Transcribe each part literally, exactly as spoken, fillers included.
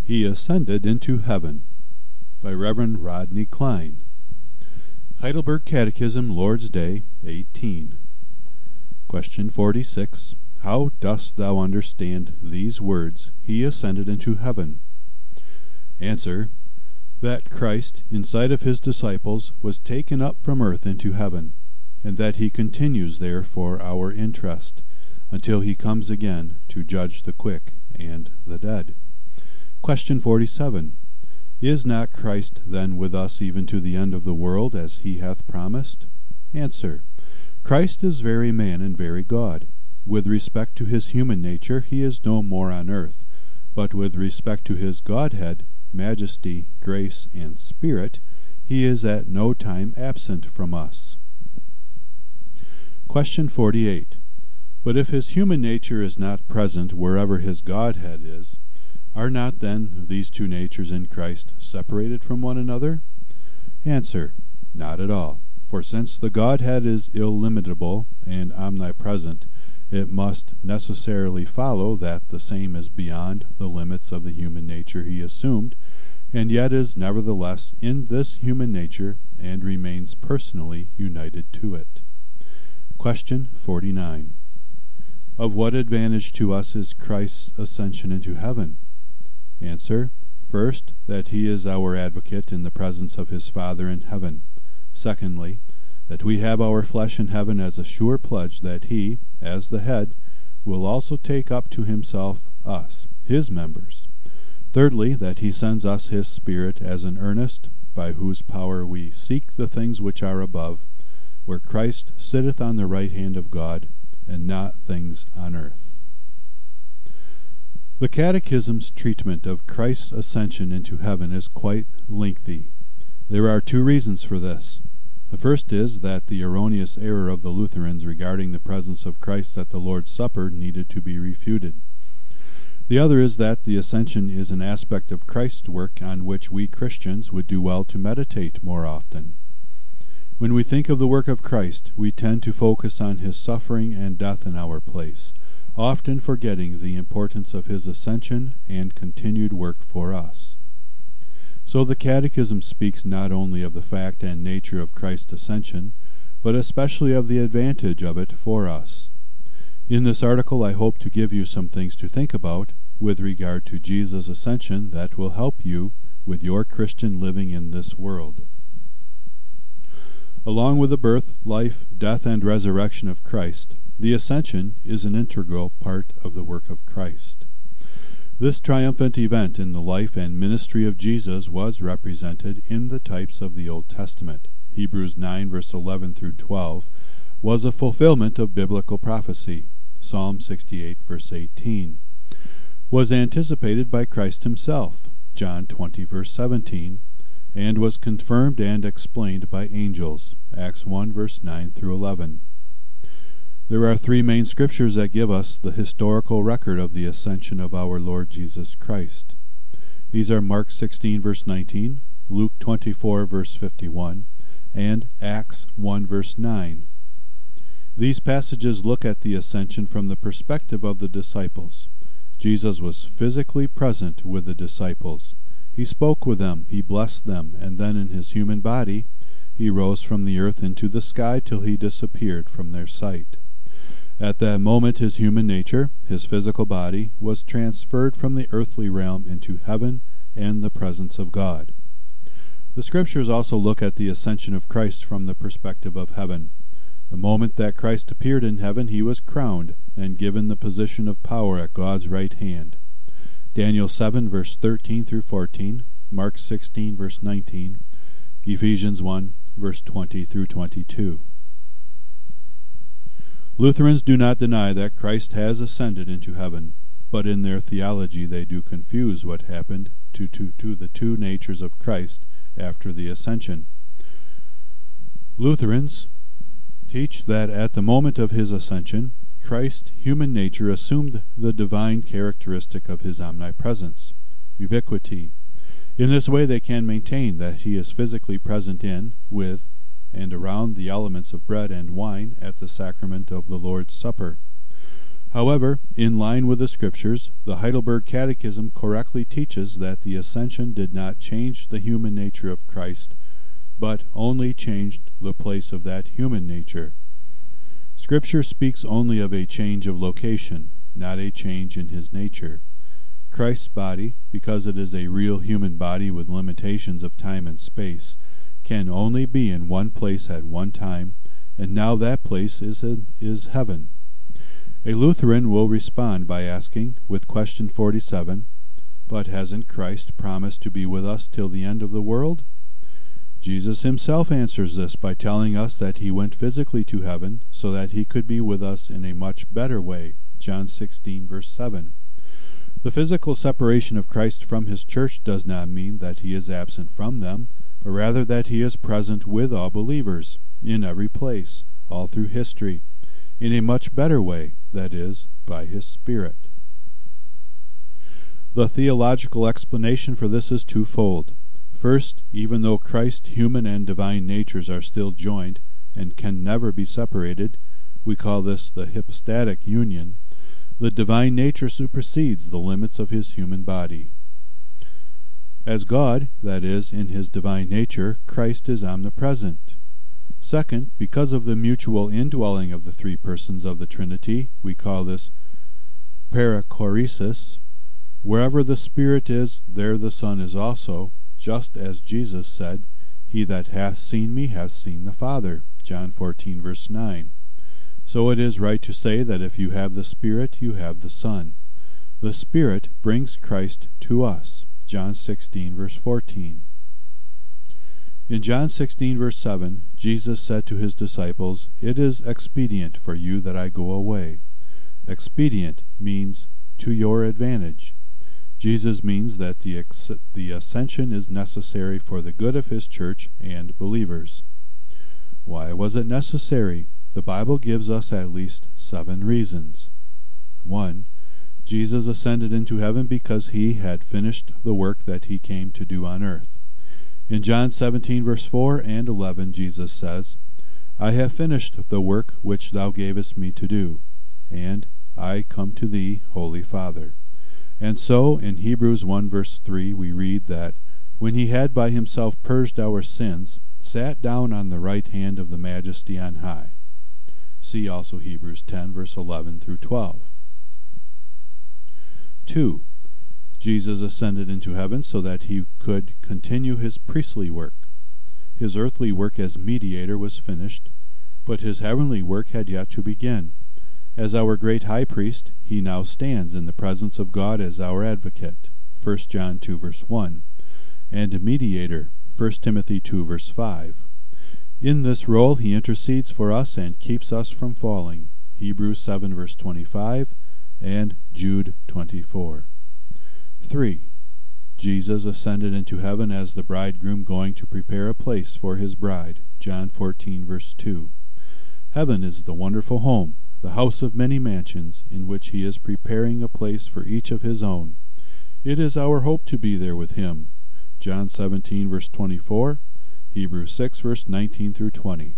He Ascended into Heaven by Reverend Rodney Klein. Heidelberg Catechism, Lord's Day, eighteen. Question forty-six. How dost thou understand these words, He ascended into heaven? Answer. That Christ, in sight of his disciples, was taken up from earth into heaven, and that he continues there for our interest, until he comes again to judge the quick and the dead. Question forty-seven. Is not Christ then with us even to the end of the world, as he hath promised? Answer. Christ is very man and very God. With respect to his human nature, he is no more on earth, but with respect to his Godhead, majesty, grace, and spirit, he is at no time absent from us. Question forty-eight. But if his human nature is not present wherever his Godhead is, are not then these two natures in Christ separated from one another? Answer. Not at all. For since the Godhead is illimitable and omnipresent, it must necessarily follow that the same is beyond the limits of the human nature he assumed, and yet is nevertheless in this human nature and remains personally united to it. Question forty-nine. Of what advantage to us is Christ's ascension into heaven? Answer. First, that he is our advocate in the presence of his Father in heaven. Secondly, that we have our flesh in heaven as a sure pledge that he, as the head, will also take up to himself us, his members. Thirdly, that he sends us his Spirit as an earnest, by whose power we seek the things which are above, where Christ sitteth on the right hand of God, and not things on earth. The Catechism's treatment of Christ's ascension into heaven is quite lengthy. There are two reasons for this. The first is that the erroneous error of the Lutherans regarding the presence of Christ at the Lord's Supper needed to be refuted. The other is that the ascension is an aspect of Christ's work on which we Christians would do well to meditate more often. When we think of the work of Christ, we tend to focus on his suffering and death in our place, often forgetting the importance of his ascension and continued work for us. So the Catechism speaks not only of the fact and nature of Christ's ascension, but especially of the advantage of it for us. In this article I hope to give you some things to think about with regard to Jesus' ascension that will help you with your Christian living in this world. Along with the birth, life, death, and resurrection of Christ, the ascension is an integral part of the work of Christ. This triumphant event in the life and ministry of Jesus was represented in the types of the Old Testament. Hebrews nine, verse eleven through twelve, was a fulfillment of biblical prophecy. Psalm sixty-eight, verse eighteen, was anticipated by Christ himself. John twenty, verse seventeen, and was confirmed and explained by angels. Acts one, verse nine through eleven. There are three main scriptures that give us the historical record of the ascension of our Lord Jesus Christ. These are Mark sixteen, verse nineteen, Luke twenty-four, verse fifty-one, and Acts one, verse nine. These passages look at the ascension from the perspective of the disciples. Jesus was physically present with the disciples. He spoke with them, he blessed them, and then in his human body he rose from the earth into the sky till he disappeared from their sight. At that moment his human nature, his physical body, was transferred from the earthly realm into heaven and the presence of God. The Scriptures also look at the ascension of Christ from the perspective of heaven. The moment that Christ appeared in heaven, he was crowned and given the position of power at God's right hand. Daniel seven, verse thirteen through fourteen, Mark sixteen, verse nineteen, Ephesians one, verse twenty through twenty-two. Lutherans do not deny that Christ has ascended into heaven, but in their theology they do confuse what happened to, to, to the two natures of Christ after the ascension. Lutherans teach that at the moment of his ascension, Christ's human nature assumed the divine characteristic of his omnipresence, ubiquity. In this way they can maintain that he is physically present in, with, and around the elements of bread and wine at the sacrament of the Lord's Supper. However, in line with the Scriptures, the Heidelberg Catechism correctly teaches that the ascension did not change the human nature of Christ, but only changed the place of that human nature. Scripture speaks only of a change of location, not a change in his nature. Christ's body, because it is a real human body with limitations of time and space, can only be in one place at one time, and now that place is, in, is heaven. A Lutheran will respond by asking, with question forty-seven, "But hasn't Christ promised to be with us till the end of the world?" Jesus himself answers this by telling us that he went physically to heaven so that he could be with us in a much better way. John sixteen, verse seven. The physical separation of Christ from his church does not mean that he is absent from them, but rather that he is present with all believers, in every place, all through history, in a much better way, that is, by his Spirit. The theological explanation for this is twofold. First, even though Christ's human and divine natures are still joined and can never be separated, we call this the hypostatic union, the divine nature supersedes the limits of his human body. As God, that is, in his divine nature, Christ is omnipresent. Second, because of the mutual indwelling of the three persons of the Trinity, we call this perichoresis. Wherever the Spirit is, there the Son is also, just as Jesus said, "He that hath seen me hath seen the Father," John fourteen, verse nine. So it is right to say that if you have the Spirit, you have the Son. The Spirit brings Christ to us, John sixteen, verse fourteen. In John sixteen, verse seven, Jesus said to his disciples, "It is expedient for you that I go away." Expedient means to your advantage. Jesus means that the, ex- the ascension is necessary for the good of his church and believers. Why was it necessary? The Bible gives us at least seven reasons. One, Jesus ascended into heaven because he had finished the work that he came to do on earth. In John seventeen, verse four and eleven, Jesus says, "I have finished the work which thou gavest me to do, and I come to thee, Holy Father." And so, in Hebrews one, verse three, we read that, "When he had by himself purged our sins, sat down on the right hand of the Majesty on high." See also Hebrews ten, verse eleven through twelve. Two, Jesus ascended into heaven so that he could continue his priestly work. His earthly work as mediator was finished, but his heavenly work had yet to begin. As our great high priest, he now stands in the presence of God as our advocate, First John two, verse one, and mediator, First Timothy two, verse five. In this role he intercedes for us and keeps us from falling, Hebrews seven, verse twenty-five, and Jude twenty-four. Three, Jesus ascended into heaven as the bridegroom going to prepare a place for his bride, John fourteen, verse two. Heaven is the wonderful home, the house of many mansions, in which he is preparing a place for each of his own. It is our hope to be there with him, John seventeen, verse twenty-four, Hebrews six, verse nineteen through twenty.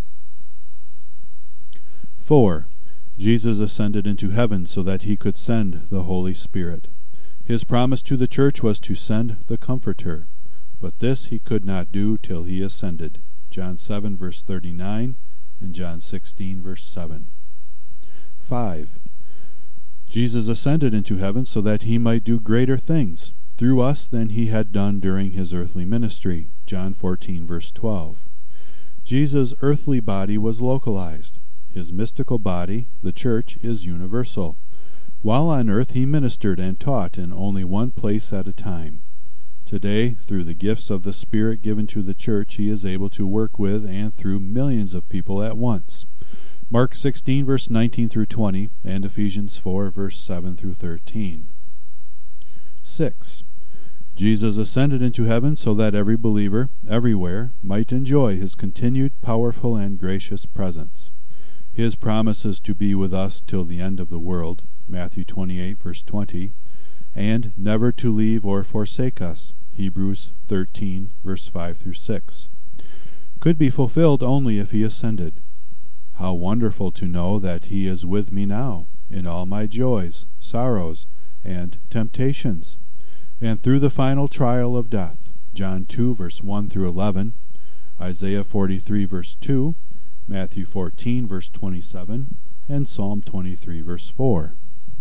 Four, Jesus ascended into heaven so that he could send the Holy Spirit. His promise to the church was to send the Comforter, but this he could not do till he ascended, John seven, verse thirty-nine, and John sixteen, verse seven. Five, Jesus ascended into heaven so that he might do greater things through us than he had done during his earthly ministry, John fourteen, verse twelve. Jesus' earthly body was localized. His mystical body, the church, is universal. While on earth he ministered and taught in only one place at a time. Today, through the gifts of the Spirit given to the church, he is able to work with and through millions of people at once. Mark sixteen, verse nineteen through twenty, and Ephesians four, verse seven through thirteen. Six, Jesus ascended into heaven so that every believer, everywhere, might enjoy his continued powerful and gracious presence. His promises to be with us till the end of the world, Matthew twenty-eight, verse twenty, and never to leave or forsake us, Hebrews thirteen, verse five through six, could be fulfilled only if he ascended. How wonderful to know that he is with me now, in all my joys, sorrows, and temptations, and through the final trial of death, John two, verse one through eleven, Isaiah forty-three, verse two, Matthew fourteen, verse twenty-seven, and Psalm twenty-three, verse four.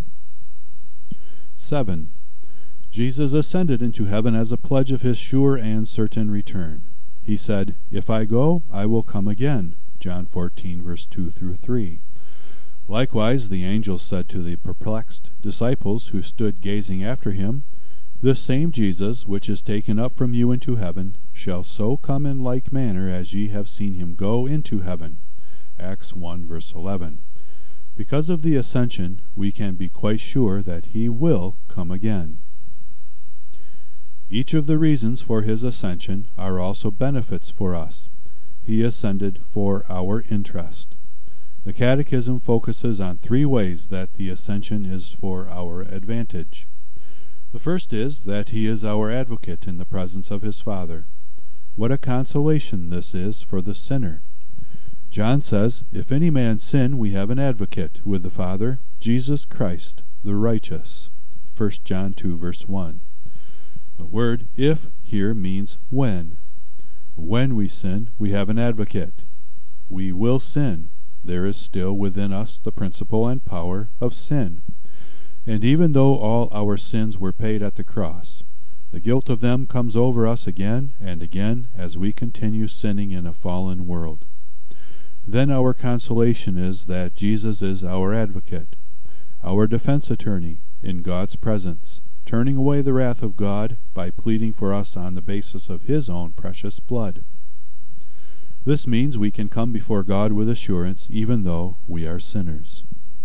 seven. Jesus ascended into heaven as a pledge of his sure and certain return. He said, "If I go, I will come again," John fourteen, verse two through three. Likewise, the angel said to the perplexed disciples who stood gazing after him, "This same Jesus, which is taken up from you into heaven, shall so come in like manner as ye have seen him go into heaven." Acts one, verse eleven. Because of the ascension, we can be quite sure that he will come again. Each of the reasons for his ascension are also benefits for us. He ascended for our interest. The Catechism focuses on three ways that the ascension is for our advantage. The first is that he is our advocate in the presence of his Father. What a consolation this is for the sinner. John says, "If any man sin, we have an advocate with the Father, Jesus Christ, the righteous." First John two, verse one. The word "if" here means when. When we sin, we have an advocate. We will sin. There is still within us the principle and power of sin. And even though all our sins were paid at the cross, the guilt of them comes over us again and again as we continue sinning in a fallen world. Then our consolation is that Jesus is our advocate, our defense attorney in God's presence, turning away the wrath of God by pleading for us on the basis of his own precious blood. This means we can come before God with assurance even though we are sinners.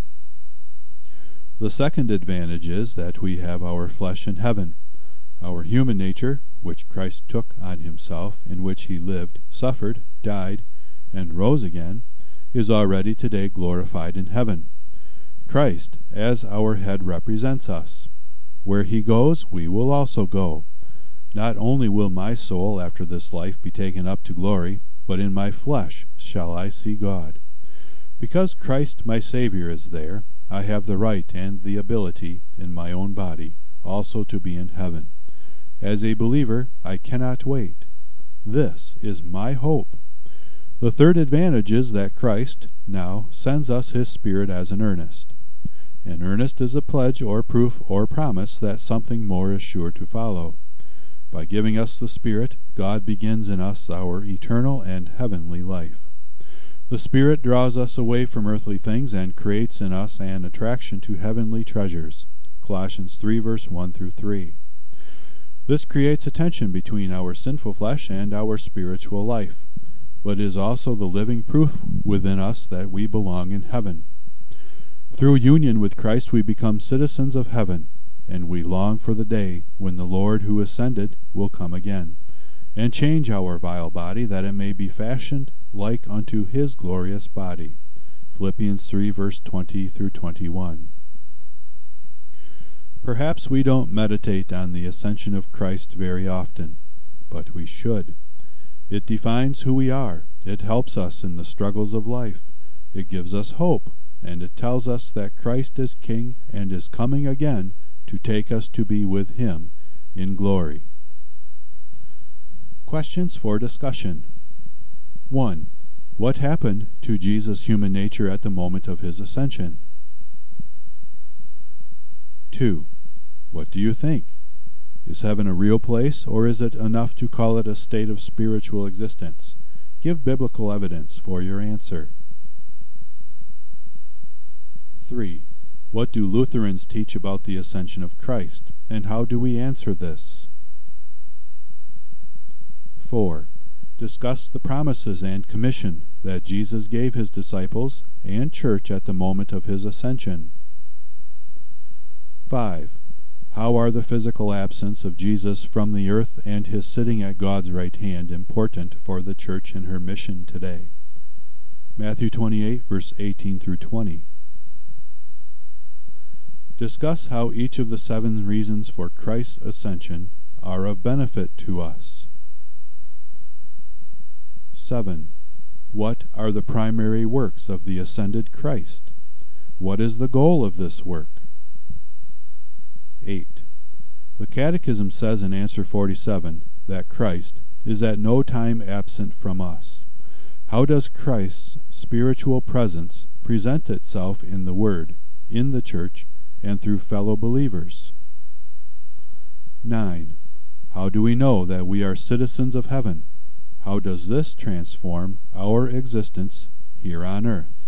The second advantage is that we have our flesh in heaven. Our human nature, which Christ took on himself, in which he lived, suffered, died, and rose again, is already today glorified in heaven. Christ, as our head, represents us. Where he goes, we will also go. Not only will my soul after this life be taken up to glory, but in my flesh shall I see God. Because Christ my Savior is there, I have the right and the ability in my own body also to be in heaven. As a believer, I cannot wait. This is my hope. The third advantage is that Christ now sends us his Spirit as an earnest. An earnest is a pledge or proof or promise that something more is sure to follow. By giving us the Spirit, God begins in us our eternal and heavenly life. The Spirit draws us away from earthly things and creates in us an attraction to heavenly treasures. Colossians three, verse one through three. This creates a tension between our sinful flesh and our spiritual life, but is also the living proof within us that we belong in heaven. Through union with Christ we become citizens of heaven, and we long for the day when the Lord who ascended will come again, and change our vile body that it may be fashioned like unto his glorious body. Philippians three, verse twenty through twenty-one. Perhaps we don't meditate on the ascension of Christ very often, but we should. It defines who we are. It helps us in the struggles of life. It gives us hope, and it tells us that Christ is King and is coming again to take us to be with him in glory. Questions for discussion. one. What happened to Jesus' human nature at the moment of his ascension? two. What do you think? Is heaven a real place, or is it enough to call it a state of spiritual existence? Give biblical evidence for your answer. three. What do Lutherans teach about the ascension of Christ, and how do we answer this? four. Discuss the promises and commission that Jesus gave his disciples and church at the moment of his ascension. five. How are the physical absence of Jesus from the earth and his sitting at God's right hand important for the church in her mission today? Matthew twenty-eight, verse eighteen through twenty. Discuss how each of the seven reasons for Christ's ascension are of benefit to us. seven. What are the primary works of the ascended Christ? What is the goal of this work? eight. The Catechism says in answer forty-seven that Christ is at no time absent from us. How does Christ's spiritual presence present itself in the Word, in the Church, and through fellow believers? nine. How do we know that we are citizens of heaven? How does this transform our existence here on earth?